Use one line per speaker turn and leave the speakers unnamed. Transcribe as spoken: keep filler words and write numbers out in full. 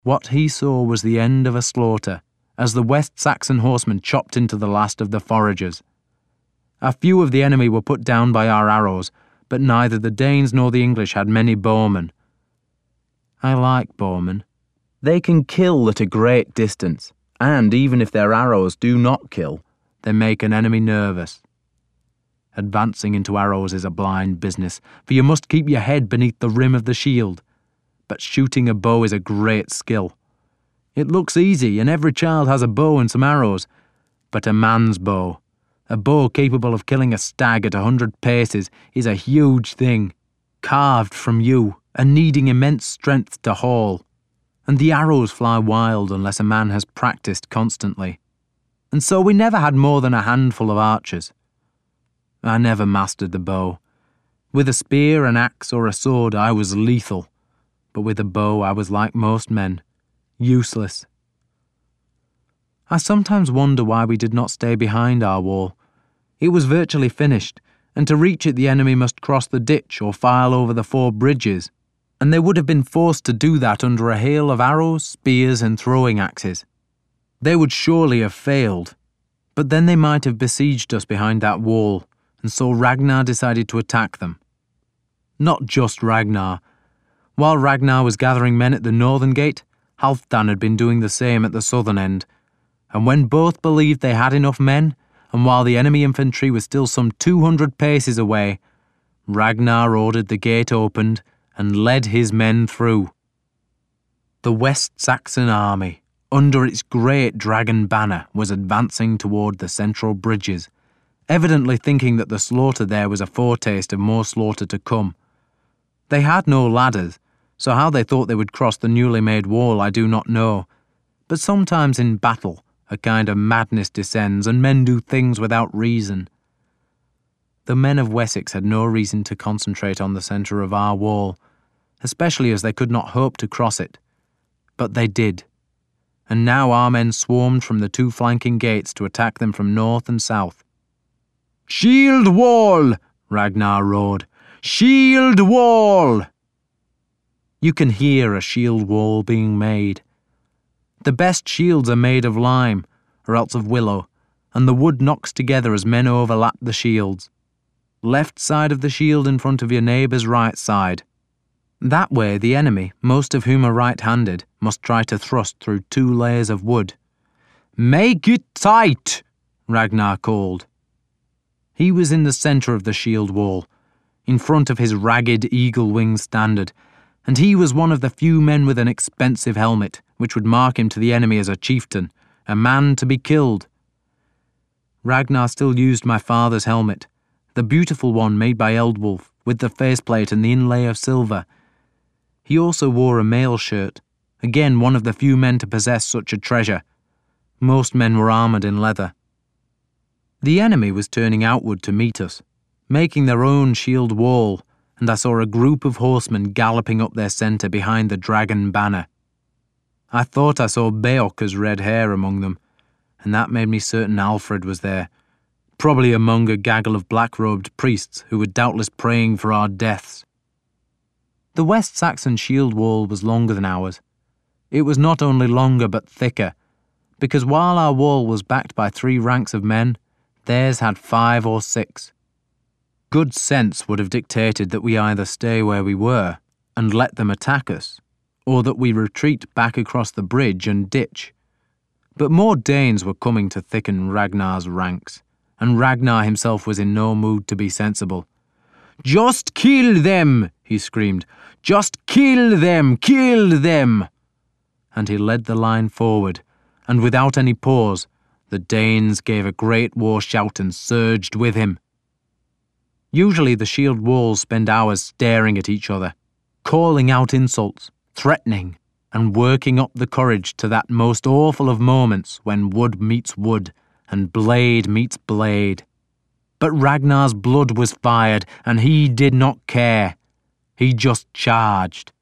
What he saw was the end of a slaughter, as the West Saxon horsemen chopped into the last of the foragers. A few of the enemy were put down by our arrows, but neither the Danes nor the English had many bowmen. I like bowmen. They can kill at a great distance, and even if their arrows do not kill, they make an enemy nervous. Advancing into arrows is a blind business, for you must keep your head beneath the rim of the shield. But shooting a bow is a great skill. It looks easy, and every child has a bow and some arrows. But a man's bow, a bow capable of killing a stag at a hundred paces, is a huge thing, carved from yew, and needing immense strength to haul. And the arrows fly wild unless a man has practiced constantly. And so we never had more than a handful of archers. I never mastered the bow. With a spear, an axe, or a sword, I was lethal. But with a bow, I was like most men, useless. I sometimes wonder why we did not stay behind our wall. It was virtually finished, and to reach it the enemy must cross the ditch or file over the four bridges, and they would have been forced to do that under a hail of arrows, spears, and throwing axes. They would surely have failed, but then they might have besieged us behind that wall, and so Ragnar decided to attack them. Not just Ragnar. While Ragnar was gathering men at the northern gate, Halfdan had been doing the same at the southern end, and when both believed they had enough men, and while the enemy infantry was still some two hundred paces away, Ragnar ordered the gate opened and led his men through. The West Saxon army, under its great dragon banner, was advancing toward the central bridges, evidently thinking that the slaughter there was a foretaste of more slaughter to come. They had no ladders, so how they thought they would cross the newly made wall I do not know, but sometimes in battle a kind of madness descends and men do things without reason. The men of Wessex had no reason to concentrate on the centre of our wall, especially as they could not hope to cross it, but they did, and now our men swarmed from the two flanking gates to attack them from north and south. "Shield wall!" Ragnar roared. "Shield wall!" You can hear a shield wall being made. The best shields are made of lime, or else of willow, and the wood knocks together as men overlap the shields. Left side of the shield in front of your neighbour's right side. That way the enemy, most of whom are right-handed, must try to thrust through two layers of wood. "Make it tight!" Ragnar called. He was in the centre of the shield wall, in front of his ragged eagle-wing standard, and he was one of the few men with an expensive helmet, which would mark him to the enemy as a chieftain, a man to be killed. Ragnar still used my father's helmet, the beautiful one made by Ealdwulf, with the faceplate and the inlay of silver. He also wore a mail shirt, again one of the few men to possess such a treasure. Most men were armoured in leather. The enemy was turning outward to meet us, making their own shield wall, and I saw a group of horsemen galloping up their centre behind the dragon banner. I thought I saw Beocca's red hair among them, and that made me certain Alfred was there, probably among a gaggle of black-robed priests who were doubtless praying for our deaths. The West Saxon shield wall was longer than ours. It was not only longer but thicker, because while our wall was backed by three ranks of men, theirs had five or six. Good sense would have dictated that we either stay where we were and let them attack us, or that we retreat back across the bridge and ditch. But more Danes were coming to thicken Ragnar's ranks, and Ragnar himself was in no mood to be sensible. "Just kill them!" he screamed. "Just kill them! Kill them!" And he led the line forward, and without any pause, the Danes gave a great war shout and surged with him. Usually the shield walls spend hours staring at each other, calling out insults, threatening, and working up the courage to that most awful of moments when wood meets wood and blade meets blade. But Ragnar's blood was fired, and he did not care. He just charged.